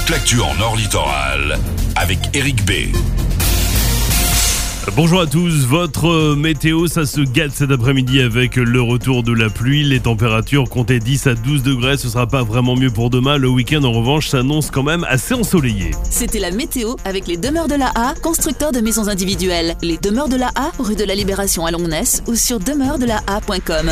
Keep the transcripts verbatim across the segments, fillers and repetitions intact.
toute l'actu en Nord Littoral avec Eric B. Bonjour à tous, votre météo, ça se gâte cet après-midi avec le retour de la pluie. Les températures comptaient dix à douze degrés, ce sera pas vraiment mieux pour demain. Le week-end en revanche s'annonce quand même assez ensoleillé. C'était la météo avec les Demeures de la A, constructeurs de maisons individuelles. Les Demeures de la A, rue de la Libération à Longnes ou sur demeures de la a point com.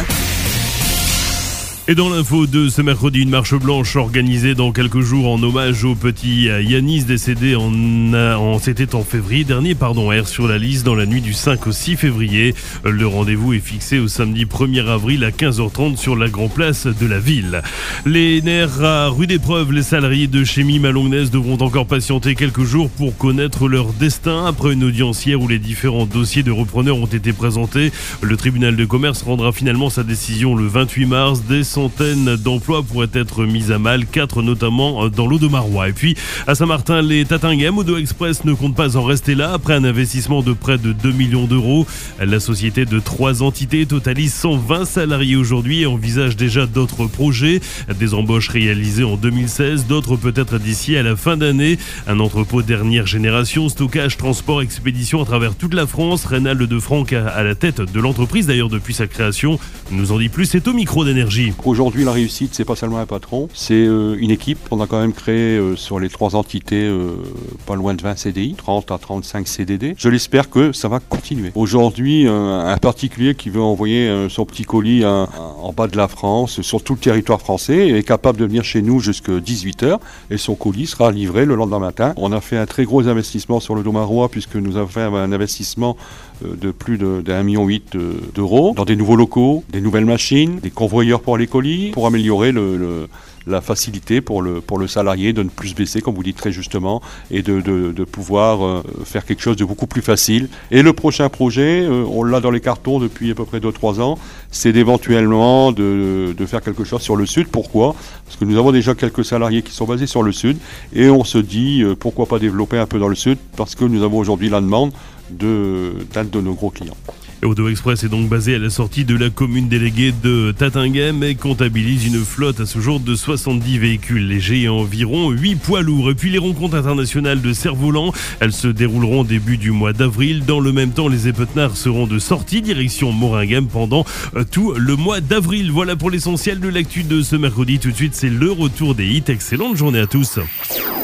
Et dans l'info de ce mercredi, une marche blanche organisée dans quelques jours en hommage au petit Yanis décédé en, en c'était en février dernier, pardon, R sur la liste dans la nuit du cinq au six février. Le rendez-vous est fixé au samedi premier avril à quinze heures trente sur la grande place de la ville. Les nerfs à rude épreuve, les salariés de chez Mime à Longnes devront encore patienter quelques jours pour connaître leur destin. Après une audience hier où les différents dossiers de repreneurs ont été présentés, le tribunal de commerce rendra finalement sa décision le vingt-huit mars. Des centaines d'emplois pourraient être mis à mal, quatre notamment dans l'Audomarois. Et puis à Saint-Martin, les Tatinghem Odo Express ne comptent pas en rester là. Après un investissement de près de deux millions d'euros, la société de trois entités totalise cent vingt salariés aujourd'hui et envisage déjà d'autres projets. Des embauches réalisées en deux mille seize, d'autres peut-être d'ici à la fin d'année. Un entrepôt dernière génération, stockage, transport, expédition à travers toute la France. Reynald de Franck à la tête de l'entreprise d'ailleurs depuis sa création. Nous en dit plus, c'est au micro d'énergie. Aujourd'hui, la réussite, c'est pas seulement un patron, c'est euh, une équipe. On a quand même créé euh, sur les trois entités euh, pas loin de vingt C D I, trente à trente-cinq C D D. Je l'espère que ça va continuer. Aujourd'hui, euh, un particulier qui veut envoyer euh, son petit colis à, à, en bas de la France, sur tout le territoire français, est capable de venir chez nous jusqu'à dix-huit heures et son colis sera livré le lendemain matin. On a fait un très gros investissement sur le Domarois puisque nous avons fait un investissement euh, de plus de, d'un million huit euh, d'euros dans des nouveaux locaux, des nouvelles machines, des convoyeurs pour les colis, pour améliorer le, le, la facilité pour le, pour le salarié de ne plus se baisser, comme vous dites très justement, et de, de, de pouvoir euh, faire quelque chose de beaucoup plus facile. Et le prochain projet, euh, on l'a dans les cartons depuis à peu près deux trois ans, c'est d'éventuellement de, de faire quelque chose sur le sud. Pourquoi ? Parce que nous avons déjà quelques salariés qui sont basés sur le sud, et on se dit euh, pourquoi pas développer un peu dans le sud, parce que nous avons aujourd'hui la demande de, d'un de nos gros clients. Odo Express est donc basé à la sortie de la commune déléguée de Tatinghem et comptabilise une flotte à ce jour de soixante-dix véhicules légers et environ huit poids lourds. Et puis les rencontres internationales de cerf-volant, elles se dérouleront au début du mois d'avril. Dans le même temps, les épetnards seront de sortie direction Moringhem pendant tout le mois d'avril. Voilà pour l'essentiel de l'actu de ce mercredi. Tout de suite, c'est le retour des hits. Excellente journée à tous.